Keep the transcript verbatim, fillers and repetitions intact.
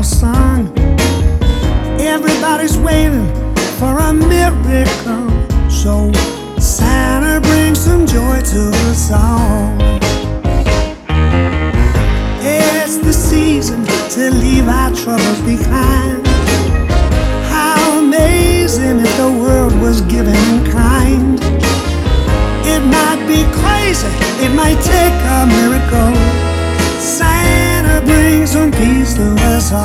sung. Everybody's waiting for a miracle, so Santa brings some joy to us all. It's the season to leave our troubles behind. How amazing if the world was giving in kind. It might be crazy, it might take a miracle. Santa brings some peace to us all.